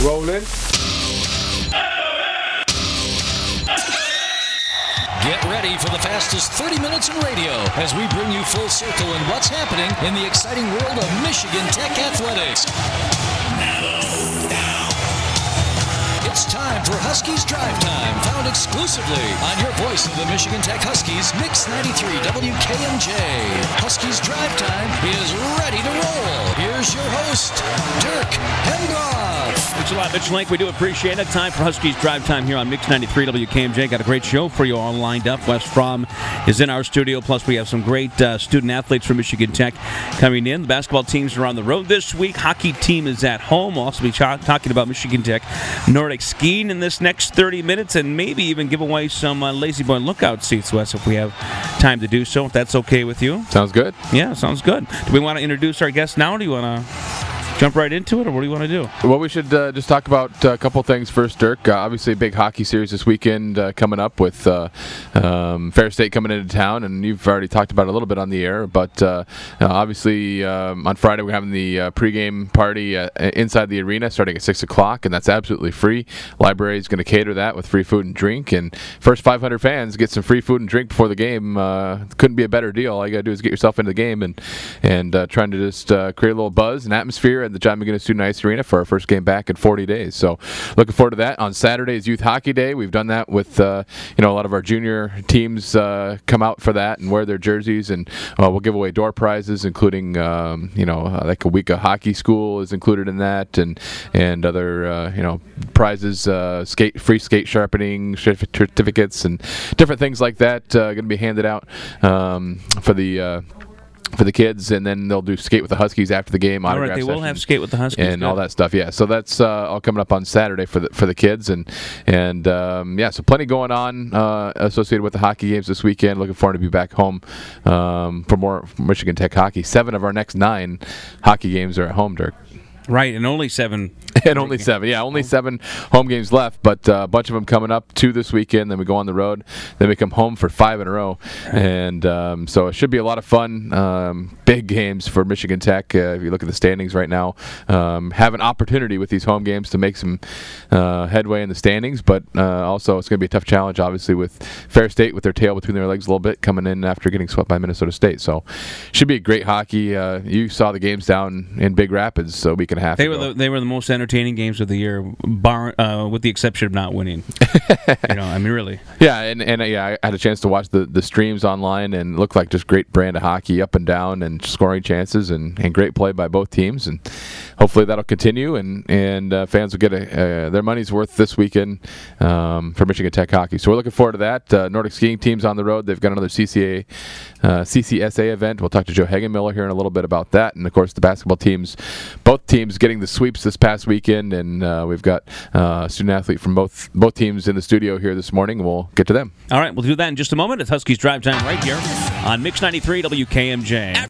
Rolling. Get ready for the fastest 30 minutes in radio as we bring you full circle in what's happening in the exciting world of Michigan Tech athletics. It's time for Huskies Drive Time, found exclusively on your voice of the Michigan Tech Huskies, Mix 93 WKMJ. Huskies Drive Time is ready to roll. Here's your host, Dirk Hendroff. Thanks a lot, Mitch Link. We do appreciate it. Time for Huskies Drive Time here on Mix 93 WKMJ. Got a great show for you all lined up. Wes Fromm is in our studio. Plus, we have some great student athletes from Michigan Tech coming in. The basketball teams are on the road this week. Hockey team is at home. We'll also be talking about Michigan Tech Nordic skiing in this next 30 minutes and maybe even give away some Lazy Boy lookout seats, Wes, if we have time to do so, if that's okay with you. Sounds good. Yeah, sounds good. Do we want to introduce our guest now, or do you want to jump right into it, or what do you want to do? Well, we should just talk about a couple things first, Dirk. Obviously, a big hockey series this weekend coming up with Fair State coming into town, and you've already talked about it a little bit on the air. But obviously, on Friday, we're having the pregame party inside the arena starting at 6 o'clock, and that's absolutely free. Library is going to cater that with free food and drink, and first 500 fans get some free food and drink before the game. Couldn't be a better deal. All you got to do is get yourself into the game and trying to just create a little buzz and atmosphere at the John McGinnis Student Ice Arena for our first game back in 40 days. So looking forward to that. On Saturday is Youth Hockey Day. We've done that with a lot of our junior teams come out for that and wear their jerseys, and we'll give away door prizes, including like a week of hockey school is included in that, and other prizes, free skate sharpening certificates and different things like that going to be handed out for the kids, and then they'll do skate with the Huskies after the game. All right, they will have skate with the Huskies and all that stuff. Yeah, so that's all coming up on Saturday for the kids, and so plenty going on associated with the hockey games this weekend. Looking forward to be back home for more Michigan Tech hockey. 7 of our next 9 hockey games are at home, Dirk. Right, and only 7. And only 7. Yeah, only 7 home games left, but a bunch of them coming up. 2 this weekend, then we go on the road. Then we come home for 5 in a row. And so it should be a lot of fun. Big games for Michigan Tech. If you look at the standings right now, have an opportunity with these home games to make some headway in the standings, but also it's going to be a tough challenge, obviously, with Fair State with their tail between their legs a little bit, coming in after getting swept by Minnesota State. So should be a great hockey. You saw the games down in Big Rapids a week and a half ago. They were the most entertaining games of the year, with the exception of not winning. Really. Yeah, and I had a chance to watch the streams online, and it looked like just great brand of hockey, up and down, and scoring chances, and great play by both teams, and hopefully that'll continue, and fans will get their money's worth this weekend for Michigan Tech hockey. So we're looking forward to that. Nordic skiing team's on the road. They've got another CCSA event. We'll talk to Joe Hagenmiller here in a little bit about that, and of course the basketball teams, both teams getting the sweeps this past weekend, and we've got a student athlete from both teams in the studio here this morning. We'll get to them. All right, we'll do that in just a moment. It's Huskies Drive Time right here on Mix 93 WKMJ.